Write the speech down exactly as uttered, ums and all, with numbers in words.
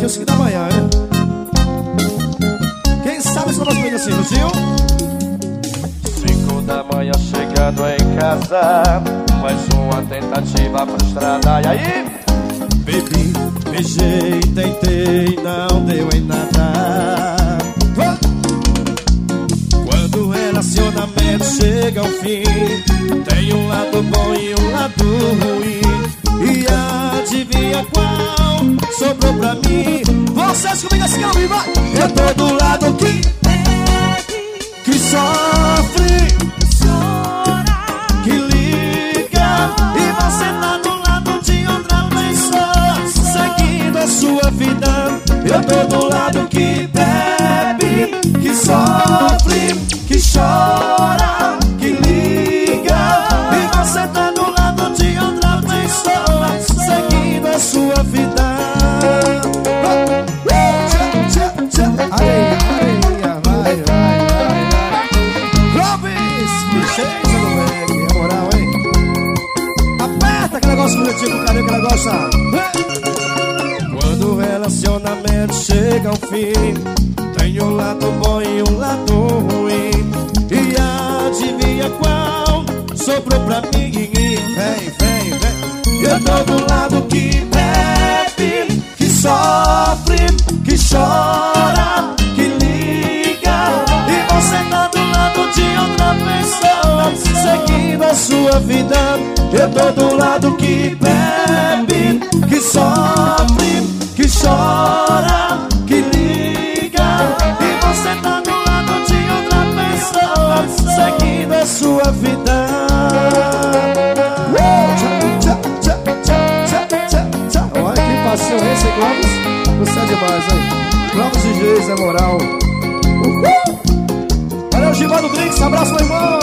aqui, os que da manhã, né? Quem sabe são as coisas assim, não tinham? Cinco da manhã chegando em casa, mais uma tentativa frustrada. E aí? Bebi, beijei, tentei, não deu em nada. Quando o relacionamento chega ao fim, tem um lado bom e um lado ruim. E adivinha qual sobrou pra mim? Vocês comigo assim, não me vai. Eu tô do lado que que sofre, que liga. E você tá do lado de outra pessoa, seguindo a sua vida. Eu tô do lado que bebe, que sofre, que chora, que liga. E você tá do lado de outra pessoa, seguindo a sua vida. Areia, areia, vai, vai, vai, vai. Clóvis, licença do reggae, é moral, hein? Aperta aquele negócio bonitinho, cadê que ela gosta? Quando o relacionamento chega ao fim, tem um lado bom e um lado ruim. E adivinha qual sobrou pra mim? Vem, vem, vem. Eu tô do lado que bebe, que sofre, que chora, que liga. E você tá do lado de outra pessoa, seguindo a sua vida. Eu tô do lado que bebe, que sofre, que chora, que liga. E você tá do lado de outra pessoa, seguindo a sua vida. Olha que passeio esse, Clóvis. Você é demais, hein? Clóvis de Geis, é moral. Uhul! Valeu, Givaldo Briggs, abraço, meu irmão.